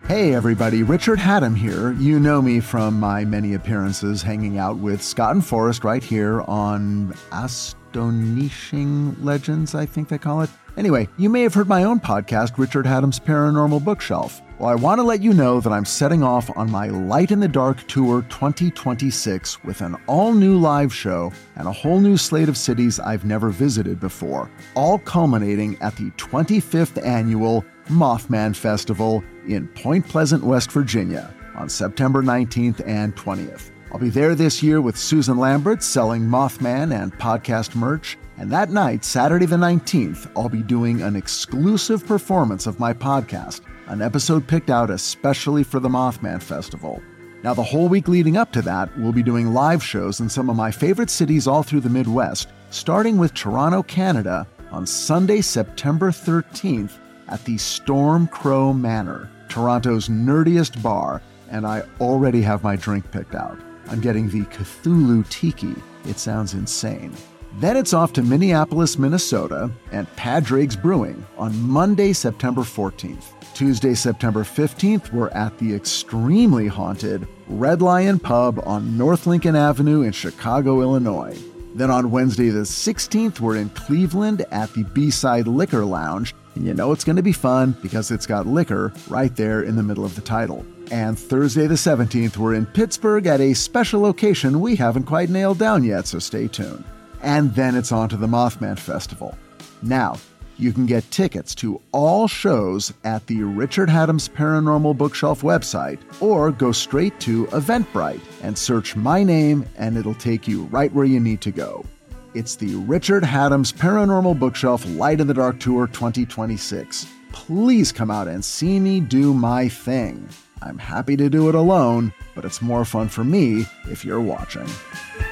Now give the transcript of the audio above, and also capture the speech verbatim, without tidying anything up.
Hey everybody, Richard Hatem here. You know me from my many appearances hanging out with Scott and Forrest right here on Astonishing Legends, I think they call it. Anyway, you may have heard my own podcast, Richard Hatem's Paranormal Bookshelf. Well, I want to let you know that I'm setting off on my Light in the Dark Tour twenty twenty-six with an all-new live show and a whole new slate of cities I've never visited before, all culminating at the twenty-fifth Annual Mothman Festival in Point Pleasant, West Virginia on September nineteenth and twentieth. I'll be there this year with Susan Lambert selling Mothman and podcast merch, and that night, Saturday the nineteenth, I'll be doing an exclusive performance of my podcast, an episode picked out especially for the Mothman Festival. Now, the whole week leading up to that, we'll be doing live shows in some of my favorite cities all through the Midwest, starting with Toronto, Canada, on Sunday, September thirteenth at the Storm Crow Manor, Toronto's nerdiest bar, and I already have my drink picked out. I'm getting the Cthulhu Tiki. It sounds insane. Then it's off to Minneapolis, Minnesota, and Padraig's Brewing on Monday, September fourteenth. Tuesday, September fifteenth, we're at the extremely haunted Red Lion Pub on North Lincoln Avenue in Chicago, Illinois. Then on Wednesday the sixteenth, we're in Cleveland at the B-Side Liquor Lounge, and you know it's going to be fun because it's got liquor right there in the middle of the title. And Thursday the seventeenth, we're in Pittsburgh at a special location we haven't quite nailed down yet, so stay tuned. And then it's on to the Mothman Festival. Now, you can get tickets to all shows at the Richard Hatem's Paranormal Bookshelf website, or go straight to Eventbrite and search my name and it'll take you right where you need to go. It's the Richard Hatem's Paranormal Bookshelf Light in the Dark Tour twenty twenty-six. Please come out and see me do my thing. I'm happy to do it alone, but it's more fun for me if you're watching.